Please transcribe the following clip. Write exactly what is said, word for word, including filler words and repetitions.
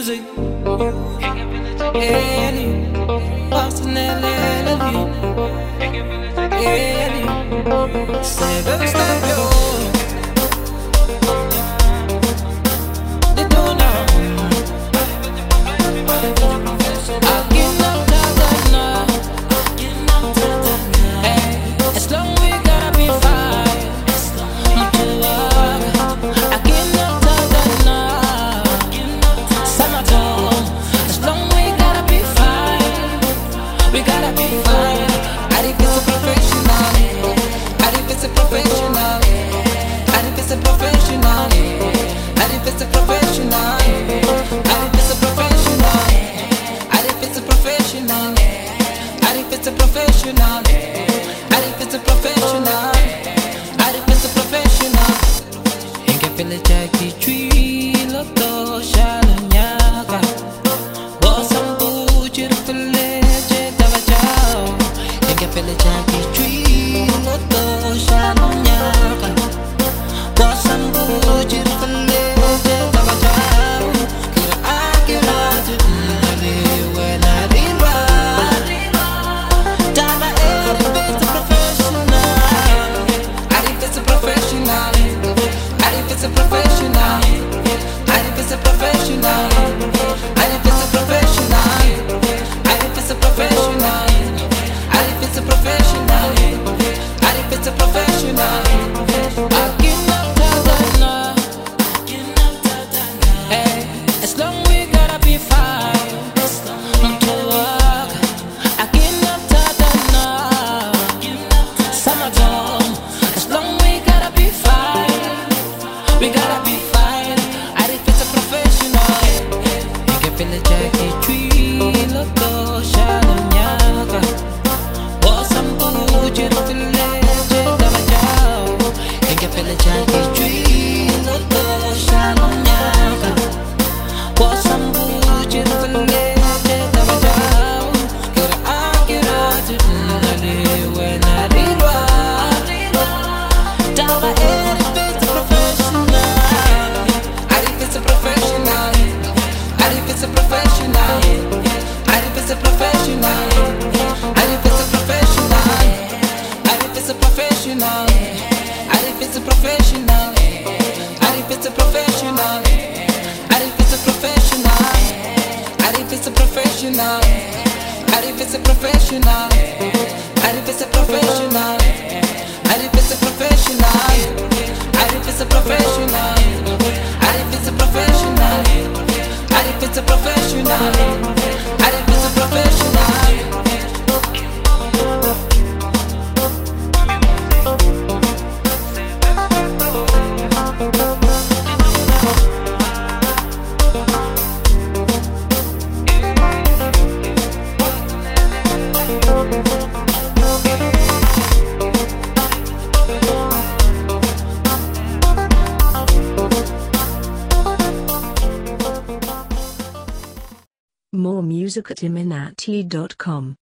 music. Yeah, Boston, L A, love you. Yeah, say baby stop yo. They don't know. I get knocked out that night. Hey, as long we gotta be fine. I'm too love. I get knocked out that night. Summertime. As long we gotta be fine. We gotta be fine. I think it's a professional. I think it's a professional. I think it's a professional. I think it's a professional. I think it's a professional. I think it's a professional. I think it's a professional. I think it's a professional. I think it's a professional. Ain't get feel it Jackie tree loto shalanyaka. Boss am buji rufle jeta bajao. Ain't get feel it Jackie tree loto shalanyaka. Boss am buji rufle jeta bajao. Kira akira tudale when I riba. Dada it's a professional. I think it's a professional. I think it's a professional. I think it's a professional. I think it's a professional. I think it's a professional. I think it's a professional. I think it's a professional. I get knocked out that night. Hey, as long we gotta be fine. I'm too work. I get knocked out that night. Summertime. As long we gotta be fine. We gotta be fine. I think it's a professional. You can feel the Jackie tree loto shalanyaka. Boss am buji rufle jeta bajao. You can feel the Jackie tree loto shalanyaka. Boss am buji rufle jeta bajao. Kira akira tudale when I riba. Daba it's a professional. I think it's a professional. I think it's a professional. I think it's a professional. I think it's a professional. I think it's a professional. I think it's a professional. I think it's a professional. I think it's a professional. I think it's a professional. I think it's a professional. I think it's a professional. I think it's a professional. I think it's a professional. I think it's a professional. I think it's a professional. I think it's a professional. More music at iminati dot com.